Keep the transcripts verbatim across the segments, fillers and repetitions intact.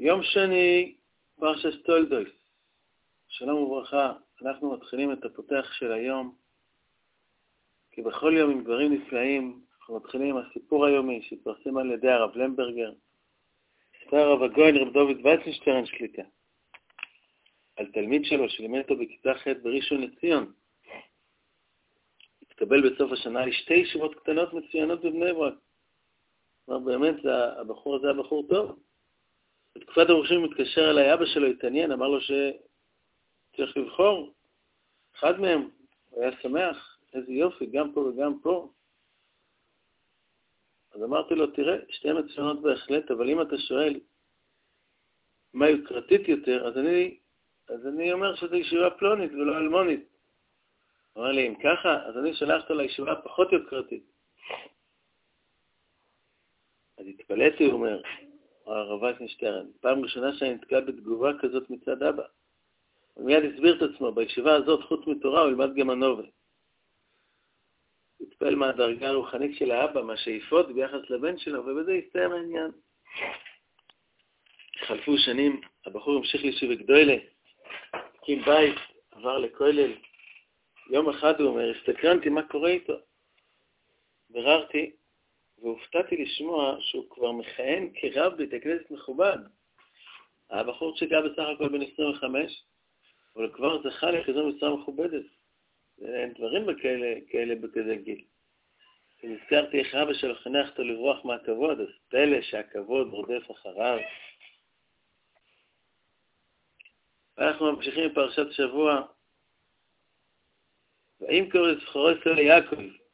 יום שני, פרשת תולדות. שלום וברכה, אנחנו מתחילים את הפותח של היום, כי בכל יום עם דברים נפלאים, אנחנו מתחילים עם הסיפור היומי שהתפרסם על ידי הרב למברגר, סיפר הרב הגויין רב דוד ויצנשטרן שליטה, על תלמיד שלו שלימד אותו בכיתה ח' בראשון לציון. התקבל בסוף השנה לשתי ישיבות קטנות מצוינות בבני ברק. כלומר, באמת, הבחור הזה הבחור טוב. בתקופת הראשון מתקשר אליי, אבא שלו התעניין, אמר לו שצריך לבחור. אחד מהם, הוא היה שמח, איזה יופי, גם פה וגם פה. אז אמרתי לו, תראה, שתי מצוינות בהחלט, אבל אם אתה שואל מה יוקרתית יותר, אז אני, אז אני אומר שזה ישיבה פלונית ולא אלמונית. הוא אמר לי, אם ככה, אז אני שלח אותו לישיבה פחות יוקרתית. אז התפלאתי, הוא אומר, הרב ויצנשטרן, פעם ראשונה שאני נתקל בתגובה כזאת מצד אבא. הוא מיד הסביר את עצמו, בישיבה הזאת, חוץ מתורה, הוא ילמד גם הנובל. התפעל מהדרגה הרוחנית של האבא, מהשאיפות ביחס לבן שלו, ובזה הסתיים העניין. חלפו שנים, הבחור המשיך לישיבה גדולה, הקים בית, עבר לכולל. יום אחד הוא אומר, הסתקרנתי מה קורה איתו. בררתי, והופתעתי לשמוע שהוא כבר מכהן כרב בית הכנסת מכובד. הבחור שגע בסך הכל בן עשרים וחמש, אבל כבר זכה לחזור משרה מכובדת. אין דברים בכאלה, כאלה בכזה גיל. ונזכרתי איך אבא שלו חנך אותו לברוח מהכבוד, אז פלא שהכבוד רודף אחריו. ואנחנו ממשיכים בפרשת שבוע. ואם קורא לזכורו ישראל ליעקב,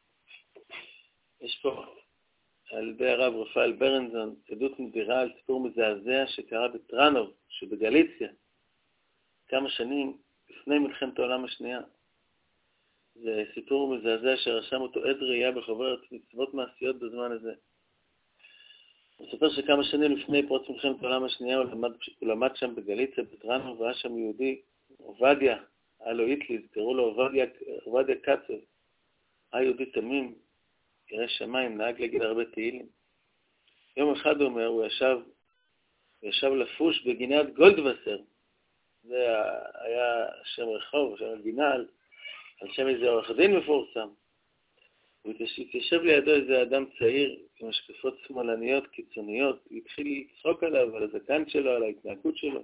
יש פה על ידי הרב רפאל ברנזון, עדות נדירה על סיפור מזעזע שקרה בטרנוב, שבגליציה, כמה שנים לפני מלחמת העולם השנייה. זה סיפור מזעזע שרשם אותו עד ראייה בחוברת מצוות מעשיות בזמן הזה. הוא סופר שכמה שנים לפני פרוץ מלחמת העולם השנייה הוא למד, הוא למד שם בגליציה, בטרנוב, והיה שם יהודי, עובדיה, היה לו היטליז, קראו לו עובדיה, עובדיה קצב. היה יהודי תמים, ירא שמיים, נהג להגיד הרבה תהילים. יום אחד הוא אומר, הוא ישב, הוא ישב לפוש בגינת גולדווסר. זה היה שם רחוב, שם גינה על, על שם איזה עורך דין מפורסם. הוא התיישב לידו איזה אדם צעיר עם השקפות שמאלניות קיצוניות. הוא התחיל לצחוק עליו, על הזקן שלו, על ההתנהגות שלו.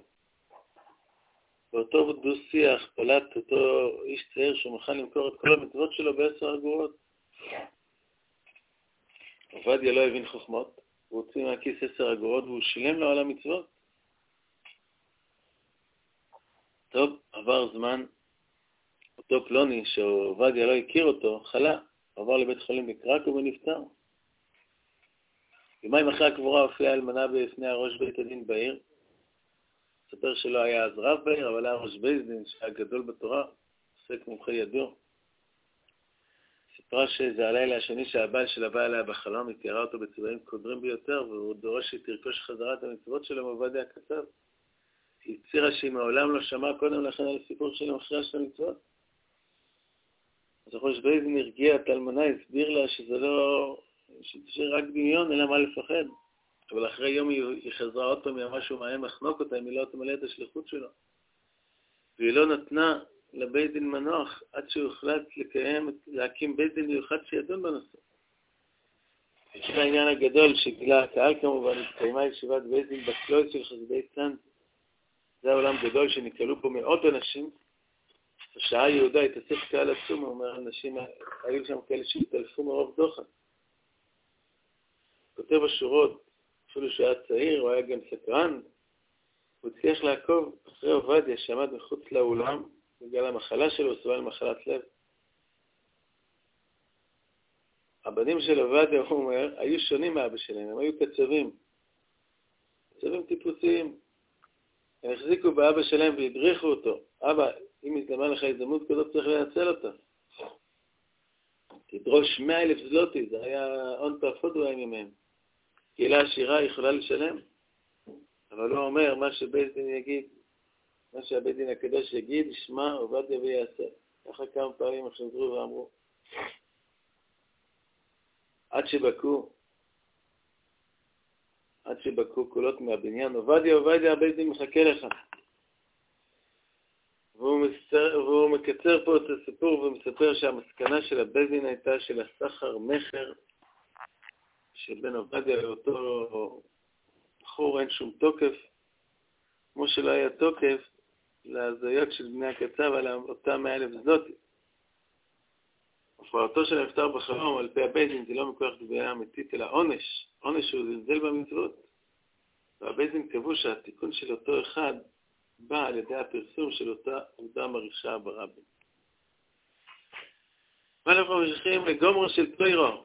באותו דו-שיח פלט אותו איש צעיר שהוא מוכן למכור את כל המצוות שלו בעשר אגורות. עובדיה לא הבין חוכמות, הוא הוציא מהכיס עשר אגורות והוא שילם לו על המצוות. טוב, עבר זמן, אותו פלוני שעובדיה לא הכיר אותו, חלה, עבר לבית חולים בקרקוב ונפטר. יומיים אחרי הקבורה הופיעה אלמנה בפני הראש בית הדין בעיר. ספר שלא היה אז רב בעיר, אבל היה ראש בית דין שהיה גדול בתורה, עוסק מומחה ידוע. סיפרה שזה הלילה השני שהבעל שלה בא אליה בחלום, היא תיארה אותו בצבעים קודרים ביותר, והוא דורש שהיא תרכוש חזרה את המצוות שלו מעובדיה הכתב. היא הצירה שהיא מעולם לא שמעה קודם לכן על הסיפור של המכירה של המצוות. אז ראש בית דין הרגיע את האלמנה, הסביר לה שזה לא, שזה רק דמיון, אין לה מה לפחד. אבל אחרי יום היא חזרה עוד פעם, היא אמרה שהוא מאיים לחנוק אותה, אם היא לא תמלא את השליחות שלו. והיא לא נתנה לבית דין מנוח, עד שהוא החלט לקיים, להקים בית דין מיוחד שידון בנושא. יש העניין הגדול שגילה הקהל כמובן, התקיימה ישיבת בית דין בקלויס של חסידי צאנז. זה העולם גדול שנקלו פה מאות אנשים. בשעה יהודה התאסף קהל עצום, הוא אומר, אנשים, היו שם כאלה שהתעלפו מרוב דוחק. כותב השורות, אפילו שהוא היה צעיר, הוא היה גם סקרן, הוא הצליח לעקוב אחרי עובדיה שעמד מחוץ לאולם, בגלל המחלה שלו, סובל מחלת לב. הבנים של עובדיה, הוא אומר, היו שונים מאבא שלהם, הם היו קצבים. קצבים טיפוסיים. הם החזיקו באבא שלהם והדריכו אותו. אבא, אם יתלמן לך הזדמנות כזאת, צריך לנצל אותה. תדרוש מאה אלף זלוטי, זה היה הון תועפות רעים ממהם. קהילה עשירה יכולה לשלם. אבל הוא אומר, מה שבית דין יגיד, מה שהבית דין הקדוש יגיד, ישמע, עובדיה ויעשה. ככה כמה פעמים חזרו ואמרו. עד שבקו, עד שבקעו קולות מהבניין, עובדיה, עובדיה, הבית דין מחכה לך. והוא, מסר, והוא מקצר פה את הסיפור ומספר שהמסקנה של הבית דין הייתה של הסחר מחר, שבין עובדיה לאותו בחור אין שום תוקף, כמו שלא היה תוקף להזויות של בני הקצב על אותם מאה אלף זלוטי. הופעתו של הנפטר בחלום על פי הבית דין זה לא מכוח גבייה אמיתית, אלא עונש. עונש הוא זלזל במצוות. והבית דין קבעו שהתיקון של אותו אחד בא על ידי הפרסום של אותה עובדה מרישה ברבים. ואנחנו ממשיכים לגומרו של טוירו.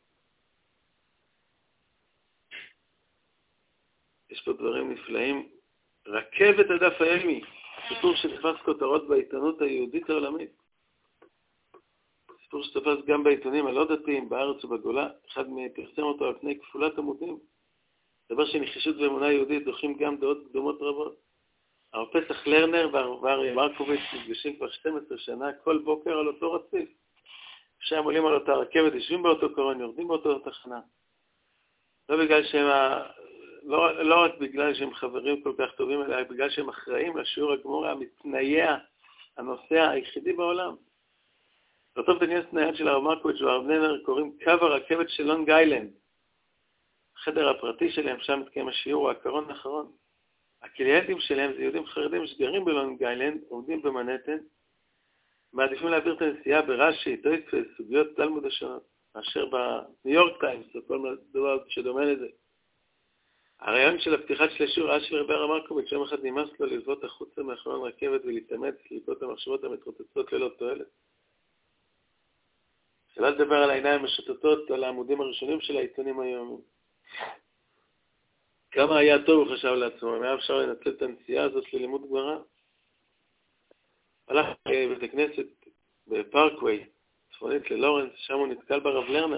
יש פה דברים נפלאים. רכבת הדף הימי, סיפור שתפס כותרות בעיתונות היהודית העולמית. סיפור שתפס גם בעיתונים הלא דתיים, בארץ ובגולה. אחד מפרסם אותו על פני כפולת עמודים. דבר שנחישות ואמונה יהודית דוחים גם דעות קדומות רבות. הרב פסח לרנר והרב מרקוביץ נפגשים כבר שתים עשרה שנה כל בוקר על אותו רציף. כשהם עולים על אותה רכבת, יושבים באותו קרון, יורדים באותו תחנה. לא בגלל שהם, לא, לא רק בגלל שהם חברים כל כך טובים, אלא בגלל שהם אחראים לשיעור הגמורה המתנייע, הנוסע היחידי בעולם. לאותו בניית נייד של הרב מרקוביץ והרב לרנר קוראים קו הרכבת של לונג איילנד. החדר הפרטי שלהם, שם מתקיים השיעור, הוא הקרון האחרון. הקליינטים שלהם זה יהודים חרדים שגרים בלונג איילנד, עומדים במנהטן, מעדיפים להעביר את הנסיעה ברש"י, טויטפס, סוגיות תלמוד השונות, מאשר בניו יורק טיימס, או כל דבר שדומה לזה. הרעיון של הפתיחת של השיעור היה של רבי הרב מרקוביץ, יום אחד נמאס לו ללוות החוצה מאחרון רכבת ולהתאמץ, ללקוט המחשבות המתרוצצות ללא תועלת. שלא לדבר על העיניים השטוטות, על העמודים הראשונים של העיתונים היום. כמה היה טוב, הוא חשב לעצמו, היה אפשר לנצל את הנסיעה הזאת ללימוד גמרא. הלך לבית הכנסת בפארקווי, צפונית ללורנס, שם הוא נתקל ברב לרנר.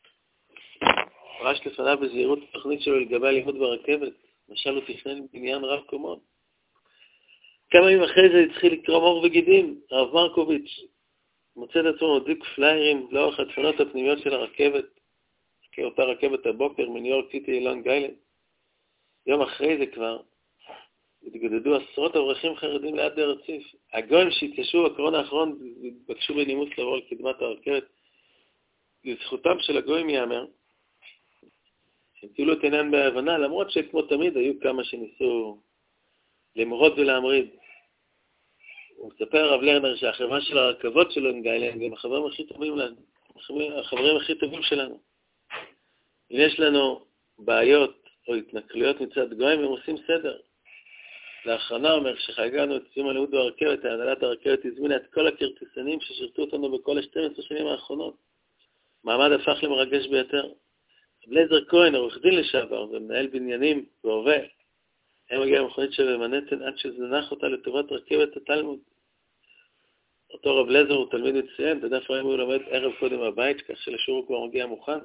פרש לפניו בזהירות התוכנית שלו לגבי הלימוד ברכבת, משל הוא תכנן בניין רב קומות. כמה ימים אחרי זה התחיל לקרוא מור וגידים, הרב מרקוביץ' מוצא את עצמו מדליק פליירים לאורך הדפנות הפנימיות של הרכבת, כאותה רכבת הבוקר מניו יורק סיטי לונג איילנד. יום אחרי זה כבר התגודדו עשרות אברכים חרדים ליד הרציף. הגויים שהתיישבו בקרון האחרון התבקשו בנימוס לבוא על קדמת הרכבת. לזכותם של הגויים יאמר, הם קיבלו את עינן בהבנה, למרות שכמו תמיד היו כמה שניסו למרוד ולהמריד. הוא מספר הרב לרנר שהחברה של הרכבות שלו עם גיילנד הם החברים הכי טובים לנו, החברים הכי טובים שלנו. אם יש לנו בעיות או התנכלויות מצד גויים, הם עושים סדר. לאחרונה אומר שחגגנו את סיום הלימוד ברכבת, הנהלת הרכבת הזמינה את כל הכרטיסנים ששירתו אותנו בכל ה-שתים עשרה שנים האחרונות. מעמד הפך למרגש ביותר. בלייזר כהן, עורך דין לשעבר ומנהל בניינים והווה, הם מגיע למכונית של מנהטן עד שזנח אותה לטובת רכבת התלמוד. אותו רב לייזר הוא תלמיד מצוין, בדף רעים הוא לומד ערב קודם הבית, כך שלשיעור הוא כבר מגיע מוכן.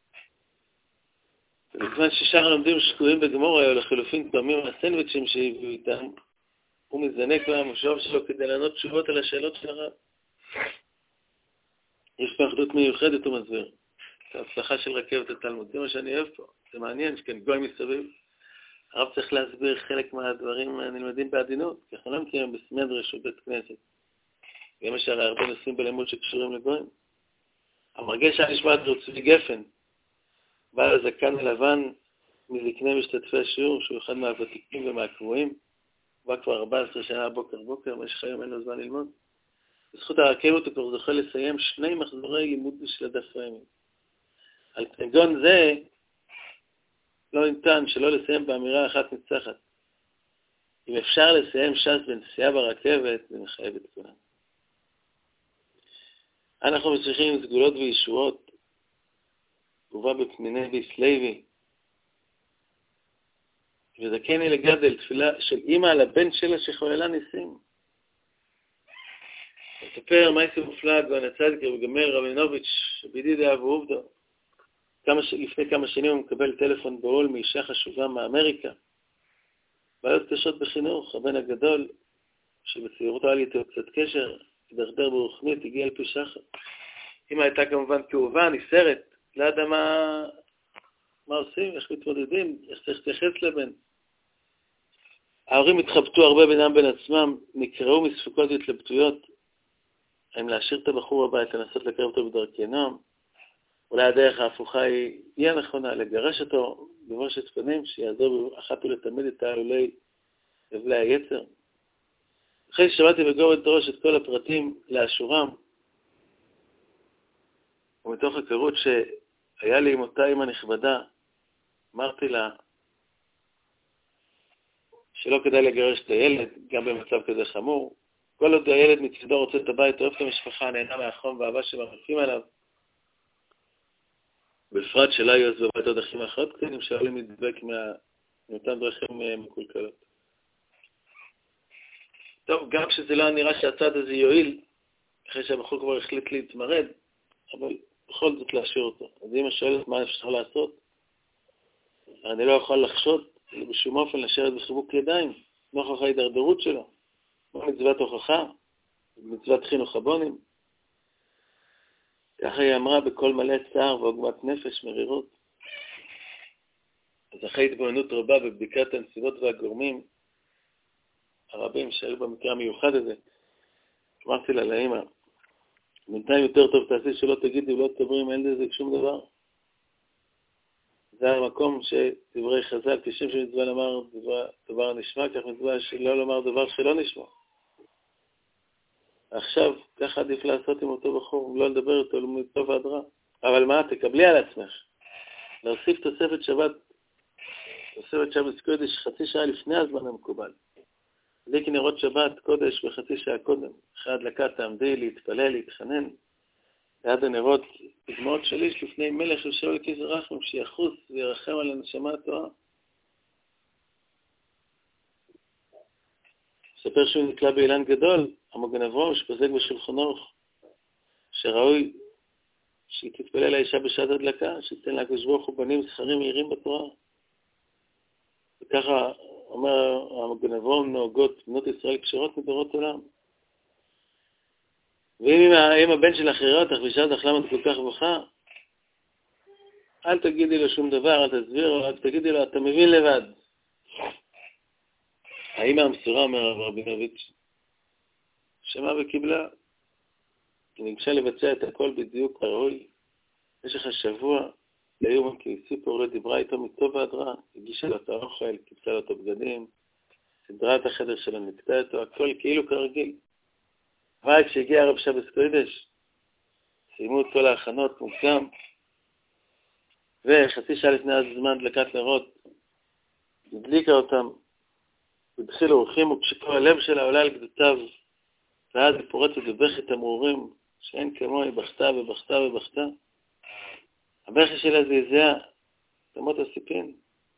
ובזמן ששאר הלומדים שקועים בגמורה, או לחילופין תואמים הסנדוויצ'ים שהביאו איתם, הוא מזנק מהמושב שלו כדי לענות תשובות על השאלות של הרב. יש פה אחדות מיוחדת, הוא מסביר. את ההצלחה של רכבת התלמוד. זה מה שאני אוהב פה. זה מעניין שכן גוי מסביב. הרב צריך להסביר חלק מהדברים הנלמדים בעדינות, כי אנחנו לא מכירים בסמדרש או בית כנסת. גם יש הרי הרבה נושאים בלימוד שקשורים לגויים. המרגש היה נשמע את צבי גפן, בעל הזקן הלבן מזקני משתתפי השיעור, שהוא אחד מהוותיקים ומהקבועים, בא כבר ארבע עשרה שנה בוקר בוקר, במשך היום אין לו זמן ללמוד. בזכות הרכבת הוא כבר זוכה לסיים שני מחזורי לימוד של הדף הימי. על כגון זה לא ניתן שלא לסיים באמירה אחת ניצחת. אם אפשר לסיים ש"ס בנסיעה ברכבת, זה מחייב את כולם. אנחנו מצליחים עם סגולות וישועות, תגובה בפניני ביסלייבי, וזכני לגדל, תפילה של אמא על הבן שלה שחוללה ניסים. מספר מייסי מופלג והנצדקר וגמל רבינוביץ' בידידה אבו עובדו. כמה, לפני כמה שנים הוא מקבל טלפון בעול מאישה חשובה מאמריקה. בעיות קשות בחינוך, הבן הגדול, שבצעירותו היה לי איתו קצת קשר, דרדר ברוחנית, הגיע על פי שחר. אמא הייתה כמובן כאובה, ניסרת, לא ידעה מה, מה עושים, איך מתמודדים, איך צריך להתייחס לבן. ההורים התחבטו הרבה בינם בין עצמם, נקראו מספקות והתלבטויות, האם להשאיר את הבחור בבית, לנסות לקרב אותו בדרכי נועם, אולי הדרך ההפוכה היא, היא הנכונה, לגרש אותו בבושת פנים, שיעזור אחת ולתמיד את העלולי לבלי היצר. אחרי ששמעתי בגורת ראש את כל הפרטים לאשורם, ומתוך הכרות שהיה לי עם אותה אמא נכבדה, אמרתי לה שלא כדאי לגרש את הילד, גם במצב כזה חמור. כל עוד הילד מצדו רוצה את הבית, אוהב את המשפחה, נהנה מהחום והאהבה שמרחפים עליו. בפרט שלא היו אז בבית עוד אחים ואחיות קטנים, שהיו לי מתדבק מאותן דרכים מקולקלות. טוב, גם כשזה לא נראה שהצד הזה יועיל, אחרי שהבחור כבר החליט להתמרד, אבל בכל זאת להשאיר אותו. אז אמא שואלת מה אפשר לעשות, אני לא יכול לחשוד, בשום אופן לשרת בחיבוק ידיים, נוכח ההידרדרות שלו. מה מצוות הוכחה? מצוות חינוך הבונים. ככה היא אמרה בכל מלא צער ועוגמת נפש, מרירות. אז אחרי התבוננות רבה בבדיקת הנסיבות והגורמים, הרבים שהיו במקרה המיוחד הזה, אמרתי לה לאמא, בינתיים יותר טוב תעשי שלא תגידי ולא תדברי עם הילד הזה שום דבר. זה המקום שדברי חז"ל, כשם שמצווה לומר דבר, דבר נשמע, כך מצווה שלא לומר דבר שלא נשמע. עכשיו, ככה עדיף לעשות עם אותו בחור, לא לדבר איתו, לא מטוב ועד רע. אבל מה, תקבלי על עצמך. להוסיף תוספת שבת, תוספת שבת קודש חצי שעה לפני הזמן המקובל. להדליק נרות שבת קודש בחצי שעה קודם. אחרי הדלקה תעמדי, להתפלל, להתחנן. ליד הנרות, דמעות שליש לפני מלך יושב על כיס רחמים, שיחוס וירחם על הנשמה הטועה. ספר שהוא נקלע באילן גדול, המגן אברהם שפזק בשולחנו, שראוי שהיא תתפלל לאישה בשעת הדלקה, שתיתן לה הקדוש ברוך הוא בנים זכרים מהירים בתורה. וככה אומר המגן אברהם, נוהגות בנות ישראל כשרות מדורות עולם. ואם הבן של אחריה אותך ושאל אותך למה את כל כך בוכה, אל תגידי לו שום דבר, אל תסביר לו, אל תגידי לו, אתה מבין לבד. האמא המסורה, אומר הרב רבינוביץ', שמעה וקיבלה, היא ניגשה לבצע את הכל בדיוק הראוי. במשך השבוע, ליום כסיפור דיברה איתו מטוב ועד רע, הגישה לו את האוכל, קיבצה לו את הבגדים, סדרה את החדר שלו, נקטה אותו, הכל כאילו כרגיל. אבל כשהגיע הרב שבס קודש, סיימו את כל ההכנות מוקדם, וחצי שעה לפני הזמן דלקת נרות, הדליקה אותם, התחילו אורחים וכשכל הלב שלה עולה על גדותיו, ואז היא פורצת ובכת המרורים, שאין כמו, היא בכתה ובכתה ובכתה. הבכי שלה זעזע, תמות הסיפין.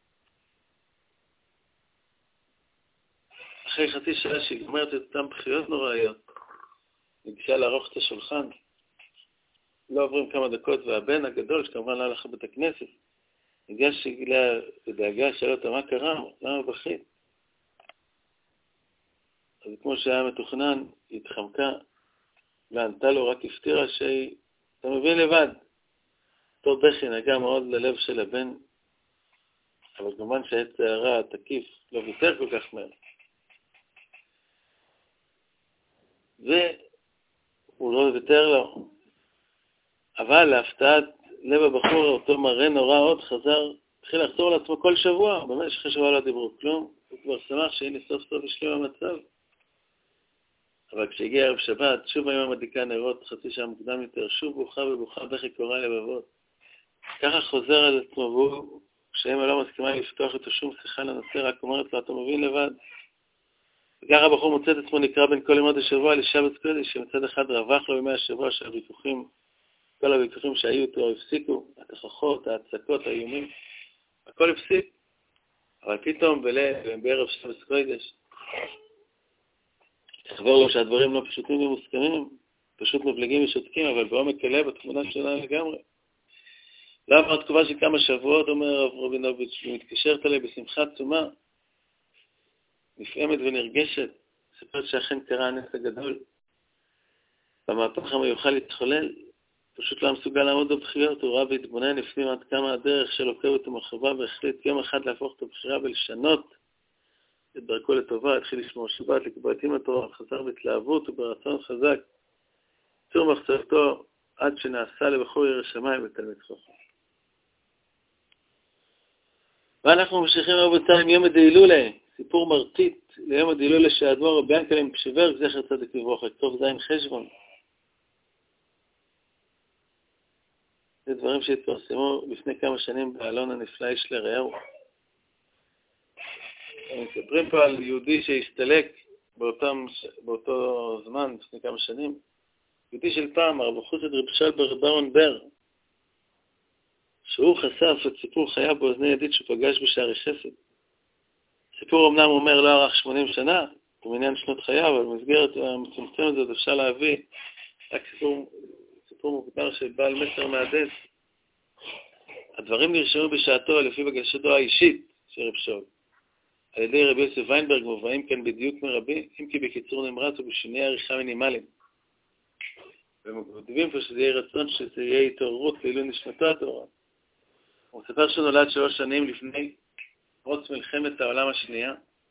אחרי חצי שעה שהיא גומרת את אותם בחיות נוראיות, ניגשה לערוך את השולחן, לא עוברים כמה דקות, והבן הגדול, שכמובן לא הלך לבית הכנסת, ניגש לה לדאגה, שאלה אותה מה קרה, למה בכית? אז כמו שהיה מתוכנן, היא התחמקה, וענתה לו, רק הפתירה שהיא, אתה מבין לבד. אותו בכי נגע מאוד ללב של הבן, אבל כמובן שהעת הערה התקיף לא ויתר כל כך מהר. והוא לא ויתר לו. אבל להפתעת לב הבחור, אותו מראה נורא עוד חזר, התחיל לחזור לעצמו כל שבוע, במשך השבוע לא דיברו כלום, הוא כבר שמח שהנה סוף סוף השלים המצב. אבל כשהגיע ערב שבת, שוב היום מדליקה נרות חצי שעה מוקדם יותר, שוב בוכה ובוכה בכי קורע לבבות. ככה חוזר על עצמו, והוא, כשאמא לא מסכימה לפתוח איתו שום שיחה לנושא, רק אומרת לו, אתה מבין לבד. וככה הבחור מוצא את עצמו נקרא בין כל ימות השבוע לשבת קודש, שמצד אחד רווח לו בימי השבוע שהוויכוחים, כל הוויכוחים שהיו איתו הפסיקו, התכחות, ההצקות, האיומים, הכל הפסיק. אבל פתאום בערב שבת קודש, תחבר לו שהדברים לא פשוטים ומוסכמים, פשוט מבלגים ושותקים, אבל בעומק הלב התמונה שלה לגמרי. לאחר תקופה של כמה שבועות, אומר הרב רבינוביץ', ומתקשרת עליה בשמחה עצומה, נפעמת ונרגשת, ספרת שאכן קרה הנס הגדול, במהפך המיוחל להתחולל, פשוט לא מסוגל לעמוד בבחירות, הוא ראה והתבונן, הפנים עד כמה הדרך שלו עוקבת ומחרבה, והחליט יום אחד להפוך את הבחירה ולשנות את דרכו לטובה, התחיל לשמור שבת, לקבוע את עם התורה, חזר בהתלהבות וברצון חזק, צור מחצבתו עד שנעשה לבחור ירא שמיים ותלמיד חכם. ואנחנו ממשיכים רבותיי עם יום הדילולה, סיפור מרטיט ליום הדילולה שהאדמו"ר רבי ינקלה מפשיברג זכר צדיק לברכה, כתוב זין חשבון. זה דברים שהתפרסמו לפני כמה שנים בעלון הנפלא איש לרעהו. מספרים פה על יהודי שהסתלק באותם, באותו זמן, לפני כמה שנים. יהודי של פעם, הרב חוסד רב שלבר ברון בר, שהוא חשף את סיפור חייו באוזני ידיד שפגש בשערי חסד. סיפור אמנם אומר לא ארך שמונים שנה, במניין שנות חייו, אבל במסגרת המצומצמת הזאת אפשר להביא רק סיפור, סיפור מוגדר של בעל מסר מהדס. הדברים נרשמו בשעתו לפי בקשתו האישית של רב שאול. על ידי רבי יוסף ויינברג מובאים כאן בדיוק מרבי, אם כי בקיצור נמרץ ובשינוי עריכה מינימליים. ומגודים פה שזה יהיה רצון שזה יהיה התעוררות לעילוי נשמתו התורה. הוא מספר שהוא נולד שלוש שנים לפני פרוץ מלחמת העולם השנייה.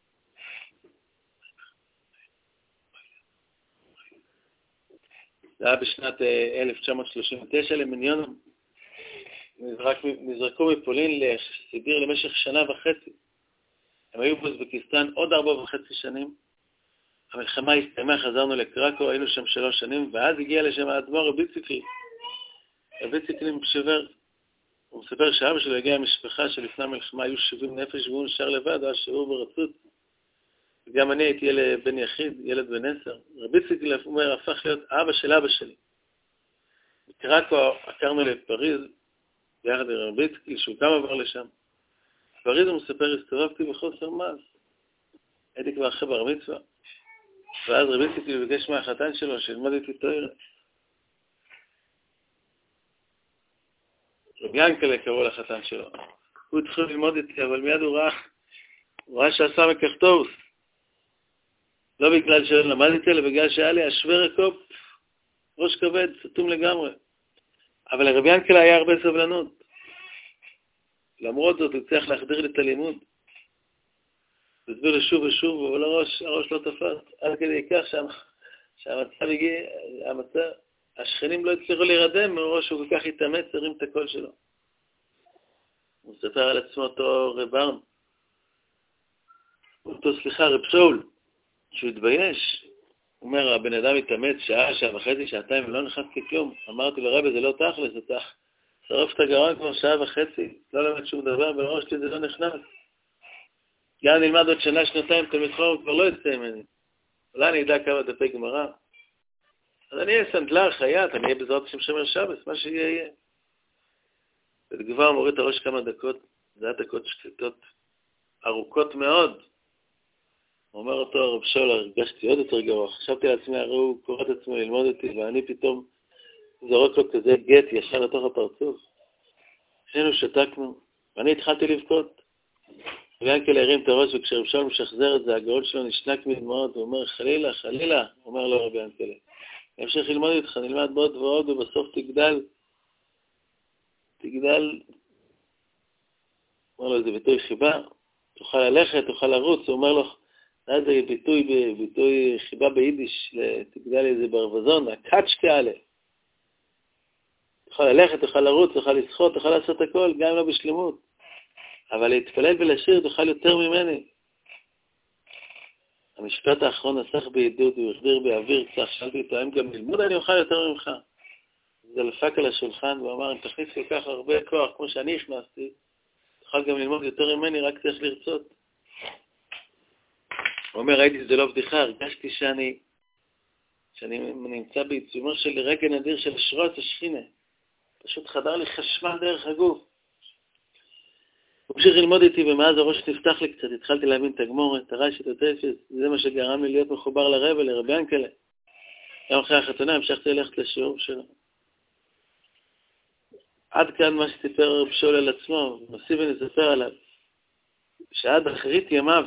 זה היה בשנת אלף תשע מאות שלושים ותשע למניון. נזרק, נזרקו מפולין לסיביר למשך שנה וחצי. הם היו באוזבקיסטן עוד ארבע וחצי שנים. המלחמה הסתיימה, חזרנו לקרקו, היינו שם שלוש שנים, ואז הגיע לשם האדמו"ר רבי ציקלי. רבי ציקלי מפשיברג. הוא מספר שאבא שלו הגיע המשפחה שלפני המלחמה היו שבעים נפש והוא נשאר לבד, היה שיעור ברצות. וגם אני הייתי ילד בן יחיד, ילד בן עשר. רבי ציקלי אומר, הפך להיות אבא של אבא שלי. בקרקו עקרנו לפריז, ביחד עם רבי ציקלי, שהוא גם עבר לשם. בפריז הוא מספר, הסתובבתי בחוסר מעש. הייתי כבר אחרי בר מצווה. ואז רבי ציקלי ביקש מהחתן שלו שילמד איתי תורה. רבי ינקלה קראו לחתן שלו. הוא התחיל ללמוד איתי, אבל מיד הוא ראה, הוא ראה שעשה מקחטוס. לא בגלל שלא למד איתי, אלא בגלל שהיה לי השוור הקופ, ראש כבד, סתום לגמרי. אבל לרבי ינקלה היה הרבה סבלנות. למרות זאת, הוא צריך להחדיר לי את הלימוד. והסביר לי שוב ושוב, אבל הראש, הראש לא תפס. עד כדי כך שהמצב הגיע, המצב, השכנים לא הצליחו להירדם, מראש הוא כל כך התאמץ, הרים את הקול שלו. הוא מספר על עצמו אותו רב ברן. אותו, סליחה, רב שאול, שהוא התבייש. הוא אומר, הבן אדם התאמץ שעה, שעה וחצי, שעתיים, ולא נכנס ככלום. אמרתי לו, רבי, זה לא תכלס, אתה שרוף את הגרון כבר שעה וחצי, לא למד שום דבר, בראש שלי זה לא נכנס. גם נלמד עוד שנה, שנתיים, תלמיד חורם כבר לא יצא ממני. אולי אני אדע כמה דפי גמרא. אז אני אהיה סנדלר, חייט, אני אהיה בעזרת השם שומר שבס, מה שיהיה יהיה. בתגובה הוא מוריד את הראש כמה דקות, זה היה דקות שקטות, ארוכות מאוד. הוא אומר אותו, רב שאול, הרגשתי עוד יותר גרוע. חשבתי לעצמי, הרי הוא קורא את עצמו ללמוד אותי, ואני פתאום זורק לו כזה גט ישר לתוך הפרצוף. שנינו שתקנו, ואני התחלתי לבכות. וינקלה הרים את הראש, וכשרב שאול משחזר את זה, הגאול שלו נשנק מדמעות, הוא אומר, חלילה, חלילה, אומר לו רבי ינקלה. המשך ללמוד איתך, נלמד בעוד ועוד, ובסוף תגדל, תגדל, אומר לו, זה ביטוי חיבה, תוכל ללכת, תוכל לרוץ, הוא אומר לו, זה ביטוי, ביטוי חיבה ביידיש, תגדל איזה ברווזון, הקאצ'קה עלה. תוכל ללכת, תוכל לרוץ, תוכל לשחות, תוכל לעשות הכל, גם לא בשלמות. אבל להתפלל ולשיר תוכל יותר ממני. המשפט האחרון נסח בעידוד, הוא החדיר באוויר קצת, שאלתי אותו, האם גם ללמוד אני אוכל יותר ממך? זה לפק על השולחן, והוא אמר, אם תכניס כל כך הרבה כוח, כמו שאני הכנסתי, תוכל גם ללמוד יותר ממני, רק צריך לרצות. הוא אומר, ראיתי שזה לא בדיחה, הרגשתי שאני, שאני נמצא בעיצומו של רגע נדיר של שרוץ השכינה. פשוט חדר לי חשמל דרך הגוף. הוא המשיך ללמוד איתי, ומאז הראש נפתח לי קצת, התחלתי להבין את הגמור, את הרעש, את הטפס, זה מה שגרם לי להיות מחובר לרב ולרבי ינקלה. גם אחרי החתונה המשכתי ללכת לשיעור שלו. עד כאן מה שסיפר רב שאול על עצמו, נוסיף ונספר עליו, שעד אחרית ימיו,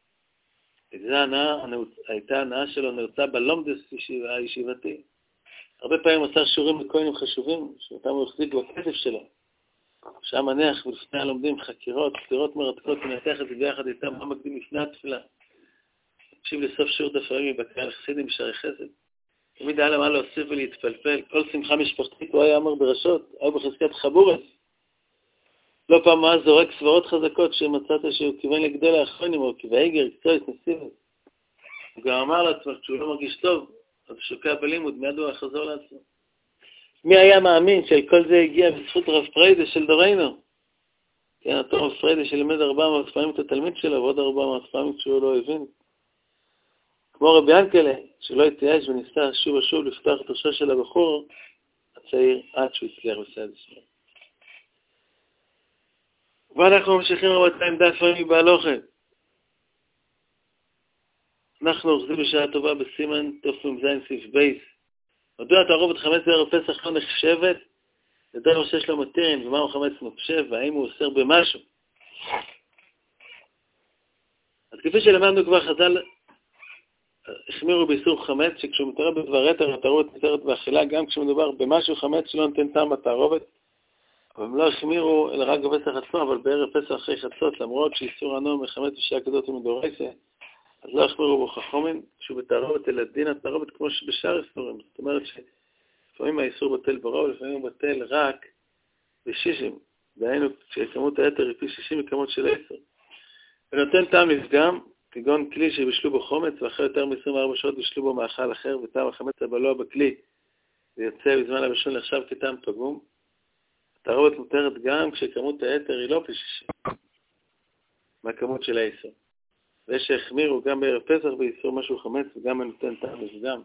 זו הנאה, הייתה הנאה שלו נרצה בלומדס הישיבתי. הרבה פעמים עשה שיעורים לכהנים חשובים, שאותם הוא החזיק בכסף שלו. שהיה מניח ולפני הלומדים חקירות, סתירות מרתקות, ונתח את זה ביחד איתם, מה מקדים לפני התפילה. תקשיב לסוף שיעור דפרים בקהל חסידים בשערי חסד. תמיד היה למה להוסיף ולהתפלפל. כל שמחה משפחתית הוא היה אמר ברשות, או בחזקת חבורס. לא פעם מה זורק סברות חזקות שמצאת שהוא כיוון לגדול האחרונים, או כבאיגר, קצועית, נסיבת. הוא גם אמר לעצמו, כשהוא לא מרגיש טוב, אז הוא שוקע בלימוד, מיד הוא יחזור לעצמו. מי היה מאמין שעל כל זה הגיע בזכות רב פריידה של דורנו? כן, אותו רב פריידה שלימד ארבע מאות פעמים את התלמיד שלו, ועוד ארבע מאות פעמים כשהוא לא הבין. כמו רבי ינקלה, שלא התייאש וניסה שוב ושוב לפתוח את ראשו של הבחור הצעיר, עד שהוא הצליח בסעד שלו. ואנחנו ממשיכים רבותיים דף רמי בהלוכה. אנחנו אוחזים בשעה טובה בסימן תופם זין סעיף בייס. מדוע התערובת חמץ בערב פסח לא נחשבת? לדבר שיש לו מתירין, ומה הוא חמץ מוקשב, והאם הוא אוסר במשהו. אז כפי שלמדנו כבר חז"ל, החמירו באיסור חמץ, שכשהוא מתערב בדבר יתר, התערובת מתארת באכילה, גם כשמדובר במשהו חמץ שלא נותן טעם בתערובת, אבל הם לא החמירו אלא רק בפסח עצמו, אבל בערב פסח אחרי חצות, למרות שאיסור הנום מחמץ בשעה כזאת ומדורסה, אז לא החמירו בו חכמים, שהוא בתערובת אלא דין התערובת כמו שבשאר איסורים. זאת אומרת שלפעמים האיסור בטל ברוב, לפעמים הוא בטל רק בשישים. דהיינו שכמות היתר היא פי שישים מכמות של עשר. ונותן טעם לפגם, כגון כלי שבשלו בו חומץ, ואחרי יותר מ-עשרים וארבע שעות בשלו בו מאכל אחר, וטעם החמץ הבלוע בכלי, ויוצא בזמן הראשון לחשב כטעם פגום. התערובת מותרת גם כשכמות היתר היא לא פי שישים מהכמות של העשר. ויש שהחמירו גם בערב פסח באיסור משהו חמץ, וגם נותן טעם לפגם.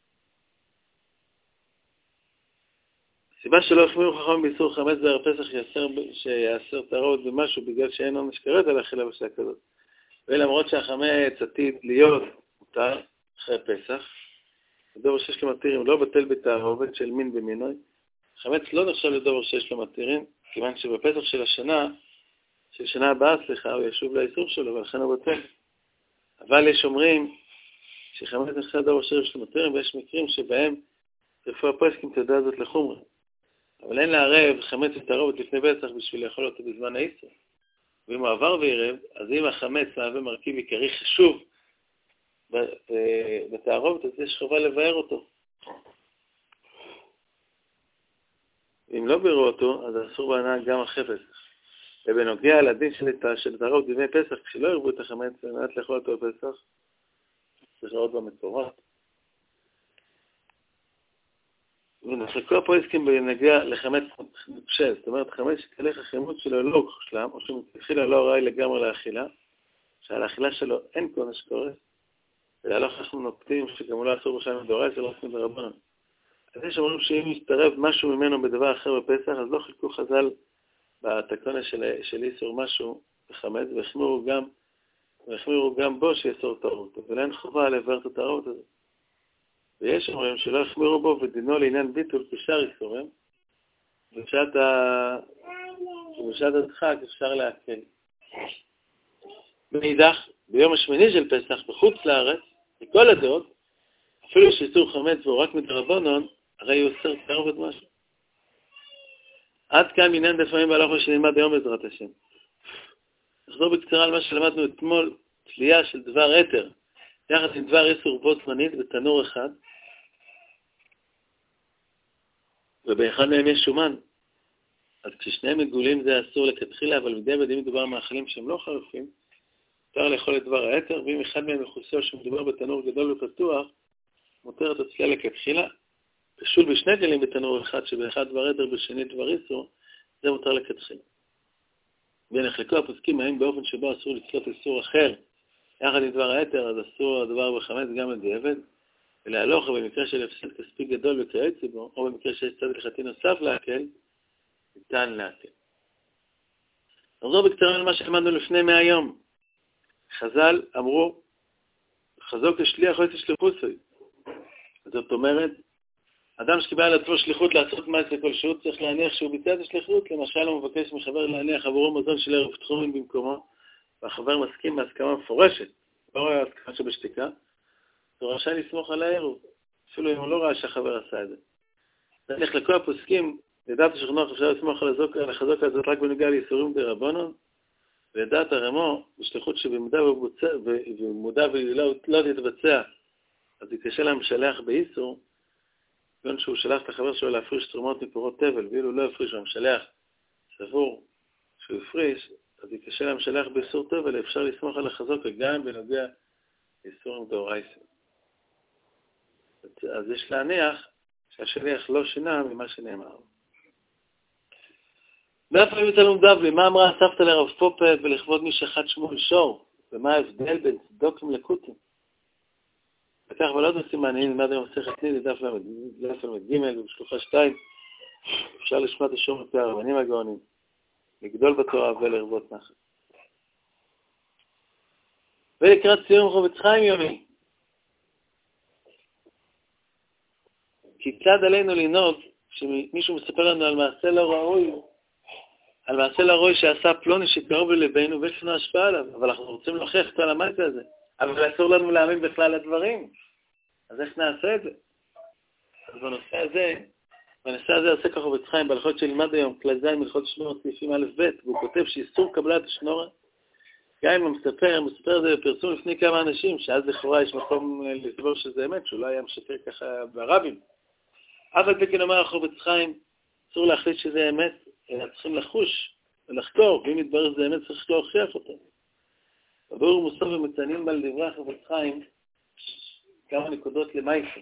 הסיבה שלא החמירו חכמים באיסור חמץ בערב פסח שיאסר תערובת במשהו, בגלל שאין עונש כרת על אכילה בשעה כזאת. ולמרות שהחמץ עתיד להיות מותר אחרי פסח, הדובר שיש לו מתירים לא בטל בתערובת של מין במינוי. חמץ לא נחשב לדובר שיש לו מתירים, כיוון שבפסח של השנה, של שנה הבאה, סליחה, הוא ישוב לאיסור שלו, ולכן הוא בטל. אבל יש אומרים שחמץ נחשב לדובר שיש לו מתירים, ויש מקרים שבהם רפואה פוסקים תדע זאת לחומרה. אבל אין לערב חמץ ותערובת לפני פסח בשביל לאכול אותו בזמן האיסור. ואם הוא עבר ועירב, אז אם החמץ מהווה מרכיב עיקרי חשוב בתערובת, אז יש חובה לבאר אותו. אם לא בירו אותו, אז אסור בהנאה גם אחרי פסח. ובנוגע לדין של תערובת בימי פסח, כשלא ירבו את החמץ ומנת לאכול אותו בפסח, צריך לראות במקורות. ונחלקו הפועסקים בנגיע לחמץ נוקשה, זאת אומרת חמץ שתהליך החימות שלו לא הושלם, או שמתחילה לא ראי לגמרי לאכילה, שעל האכילה שלו אין קונש קורס, ולהלוך אנחנו נוקטים שגם הוא לא אסור בשם מדורס, זה לא עושים ברבנן. אז יש אומרים שאם יסתרב משהו ממנו בדבר אחר בפסח, אז לא חלקו חז"ל בתקונה של, של איסור משהו בחמץ, והחמירו גם, והחמירו גם בו שיסור תערובת, אבל אין חובה לבאר את התערובת הזאת. ויש אומרים שלא החמירו בו ודינו לעניין ביטול כשאר איסורים, ובשעת הדחק אפשר להקל. מאידך, ביום השמיני של פסח בחוץ לארץ, מכל הדעות, אפילו שאיסור חמץ והוא רק מדרבנן, הרי הוא אוסר תערובת משהו. עד כאן עניין דפים בהלכה שנלמד היום בעזרת השם. נחזור בקצרה על מה שלמדנו אתמול, תלייה של דבר יתר, יחד עם דבר איסור בו זמנית בתנור אחד, ובאחד מהם יש שומן. אז כששניהם מגולים זה אסור לכתחילה, אבל מדי בדים מדובר מאכלים שהם לא חריפים, מותר לאכול את דבר היתר, ואם אחד מהם מחוסר שמדובר בתנור גדול ופתוח, מותרת הצלייה לכתחילה. פשוט בשני גלים בתנור אחד, שבאחד דבר יתר בשני דבר איסור, זה מותר לכתחילה. ונחלקו הפוסקים האם באופן שבו אסור לצלות איסור אחר, יחד עם דבר היתר, אז אסור הדבר בחמץ גם לדיעבד, ולהלוך במקרה של הפסד כספי גדול וכיוצא בו, או במקרה שיש צד הלכתי נוסף להקל, ניתן להקל. נחזור בקצרה על מה שלמדנו לפני מאה יום. חז"ל אמרו, חזור כשליח לא תשלחוסוי. זאת אומרת, אדם שקיבל על עצמו שליחות לעשות מעשה כלשהו, צריך להניח שהוא ביצע את השליחות, למשל הוא מבקש מחבר להניח עבורו מזון של ערב תחומים במקומו, והחבר מסכים בהסכמה מפורשת, לא רואה הסכמה שבשתיקה, הוא רשאי לסמוך על הערב, אפילו אם הוא לא ראה שהחבר עשה את זה. נלך לכל הפוסקים, לדעת השכנוח אפשר לסמוך על החזוק הזאת רק בנוגע לאיסורים דרבנן, ולדעת הרמו, בשליחות שבמודע ולא לא תתבצע, אז יקשה להם שלח באיסור, כיוון שהוא שלח את החבר שלו להפריש תרומות מפירות תבל, ואילו לא הפריש והמשלח סבור שהוא הפריש, אז יקשה להם שלח באיסור תבל, אפשר לסמוך על החזוק גם בנוגע לאיסורים דאורייתא. אז יש להניח שהשליח לא שינה ממה שנאמר. מאיפה היו תלמוד בבלי? מה אמרה הסבתא לרב פופה ולכבוד מי שחט שמואל שור? ומה ההבדל בין צדוקים לקוטים? וכך ולא נושאים מעניינים, נלמד היום מסכת נילי, דף למד ג' ובשלוחה שתיים, אפשר לשמוע את השור מפי הרבנים הגאונים, לגדול בתורה ולרבות נחת. ולקראת סיום חפץ חיים יומי. כיצד עלינו לנהוג, שמישהו מספר לנו על מעשה לא ראוי, על מעשה לא ראוי שעשה פלוני שקרוב ללבנו ויש לנו השפעה עליו, אבל אנחנו רוצים להוכיח את המעשה הזה. אבל אסור לנו להאמין בכלל לדברים. אז איך נעשה את זה? אז בנושא הזה, בנושא הזה עושה ככה חפץ חיים, בהלכות שנלמד היום, כלל זין מלכות שנורה סעיפים א' ב', והוא כותב שאיסור קבלת השנורה, גם אם המספר, המספר הזה בפרסום לפני כמה אנשים, שאז לכאורה יש מקום לסבור שזה אמת, שהוא לא היה משקר ככה ברבים. אבל בכן אומר חפץ חיים, אסור להחליט שזה אמת, אלא צריכים לחוש ולחקור, ואם יתברר שזה אמת צריך להוכיח אותו. בבירור מוסף ומציינים על דברי חפץ חיים כמה נקודות למעשה.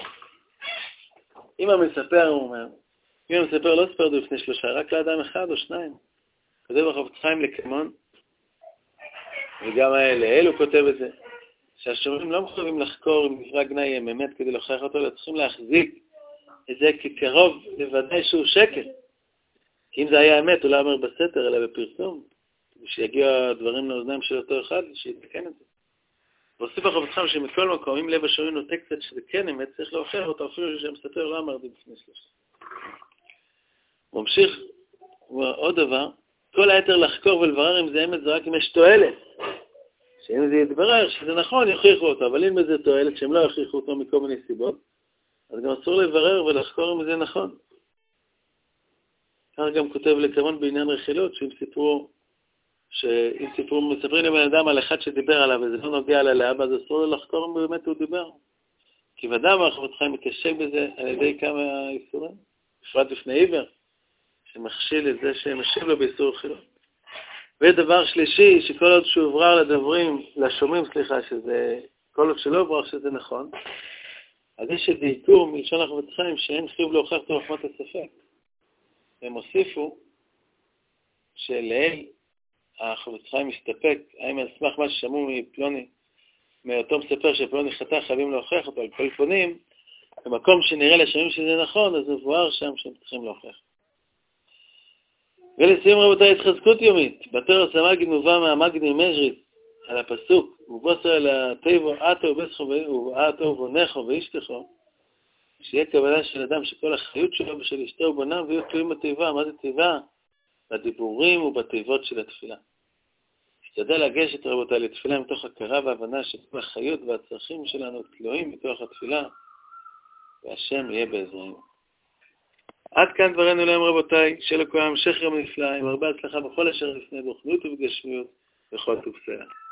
אם המספר, הוא אומר, אם המספר לא ספר לפני שלושה, רק לאדם אחד או שניים. כותב החפץ חיים לקמון, וגם לאל הוא כותב את זה, שהשומרים לא מחויבים לחקור אם נברא גנאי הם אמת כדי להוכיח אותו, אלא צריכים להחזיק את זה כקרוב לוודאי שהוא שקר. כי אם זה היה אמת, הוא לא אומר בסתר, אלא בפרסום, שיגיע הדברים לאוזניים של אותו אחד, שיתקן את זה. והוסיף החפץ חיים שמכל מקום, אם לב השומרים נוטה קצת שזה כן אמת, צריך להוכיח אותו, אפילו שהמספר לא אמר את זה בפני שלושה. הוא ממשיך, עוד דבר, כל היתר לחקור ולברר אם זה אמת, זה רק אם יש תועלת. שאם זה יתברר שזה נכון, יוכיחו אותו, אבל אם זה תועלת שהם לא יוכיחו אותו מכל מיני סיבות, אז גם אסור לברר ולחקור אם זה נכון. כך גם כותב לקמון בעניין רכילות, שאם סיפרו, שאם סיפרו, מספרים לבן אדם על אחד שדיבר עליו, וזה לא נוגע ללאבא, אז אסור לו לחקור אם באמת הוא דיבר. כי ודאי החפץ חיים מקשה בזה על ידי כמה איסורים, בפרט בפני עיוור, שמכשיל את זה שמשיב לו באיסור רכילות. ודבר שלישי, שכל עוד שהוא עברר לדברים, לשומעים, סליחה, שזה, כל עוד שלא עברר שזה נכון, אז יש את עיקור מלשון החפץ חיים שאין חיוב להוכיח את מחמת הספק. הם הוסיפו שלאל החפץ חיים מסתפק, האם על סמך מה ששמעו מפלוני, מאותו מספר שפלוני חטא חייבים להוכיח אותו על כל פונים, במקום שנראה לשומעים שזה נכון, אז מבואר שם שהם צריכים להוכיח. ולסיום רבותיי, התחזקות יומית. בתורה המגיד מובא מהמגני מז'רית על הפסוק, ובוסר אל הטבו עתו ובעתו ובונכו ואשתכו, שיהיה קבלה של אדם שכל החיות שלו ושל אשתו ובונם ויהיו תלויים בתיבה. מה זה תיבה? בדיבורים ובתיבות של התפילה. השתדל לגשת רבותיי לתפילה מתוך הכרה והבנה שכל החיות והצרכים שלנו תלויים בתוך התפילה, והשם יהיה בעזרנו. עד כאן דברנו להם רבותיי, שלכולם המשך יום נפלא, עם הרבה הצלחה בכל אשר לפני ברוכנות ובגשמיות וכל טוב סלע.